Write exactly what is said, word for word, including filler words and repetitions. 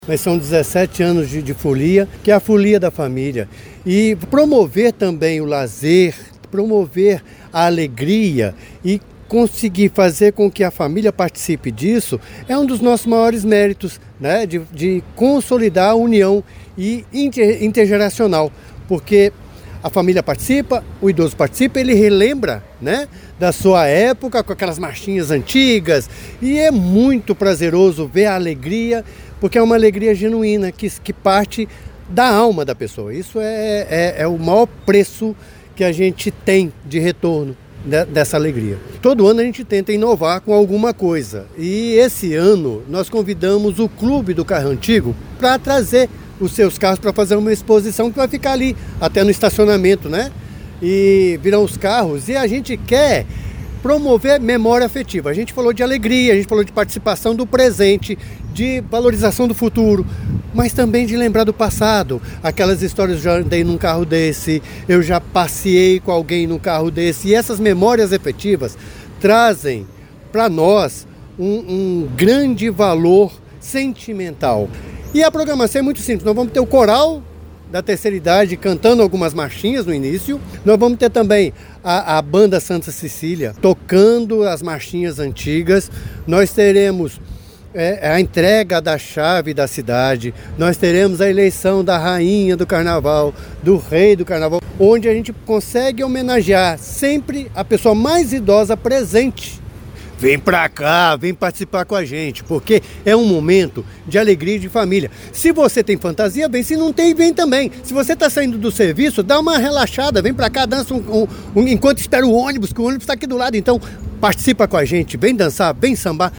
Mas são dezessete anos de, de folia, que é a folia da família. E promover também o lazer, promover a alegria e conseguir fazer com que a família participe disso é um dos nossos maiores méritos, né? De, de consolidar a união e inter, intergeracional, porque a família participa, o idoso participa, ele relembra, né, da sua época com aquelas marchinhas antigas e é muito prazeroso ver a alegria, porque é uma alegria genuína que, que parte da alma da pessoa. Isso é, é, é o maior preço que a gente tem de retorno dessa alegria. Todo ano a gente tenta inovar com alguma coisa e esse ano nós convidamos o Clube do Carro Antigo para trazer os seus carros para fazer uma exposição que vai ficar ali até no estacionamento, né? E virão os carros e a gente quer promover memória afetiva. A gente falou de alegria, a gente falou de participação do presente, de valorização do futuro, mas também de lembrar do passado. Aquelas histórias, eu já andei num carro desse, eu já passeei com alguém num carro desse. E essas memórias afetivas trazem para nós um, um grande valor sentimental. E a programação é muito simples. Nós vamos ter o coral da terceira idade cantando algumas marchinhas no início. Nós vamos ter também a, a banda Santa Cecília tocando as marchinhas antigas. Nós teremos é, a entrega da chave da cidade. Nós teremos a eleição da rainha do carnaval, do rei do carnaval, onde a gente consegue homenagear sempre a pessoa mais idosa presente. Vem pra cá, vem participar com a gente, porque é um momento de alegria e de família. Se você tem fantasia, vem. Se não tem, vem também. Se você tá saindo do serviço, dá uma relaxada, vem pra cá, dança um, um, um, enquanto espera o ônibus, que o ônibus tá aqui do lado. Então, participa com a gente, vem dançar, vem sambar.